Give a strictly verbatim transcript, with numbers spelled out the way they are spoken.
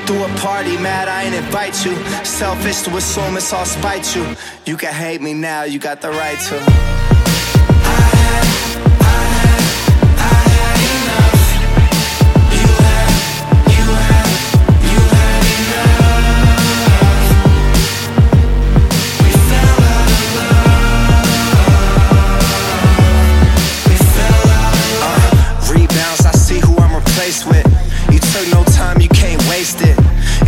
threw a party, mad I ain't invite you. Selfish to assume it's all spite you. You can hate me now, you got the right to.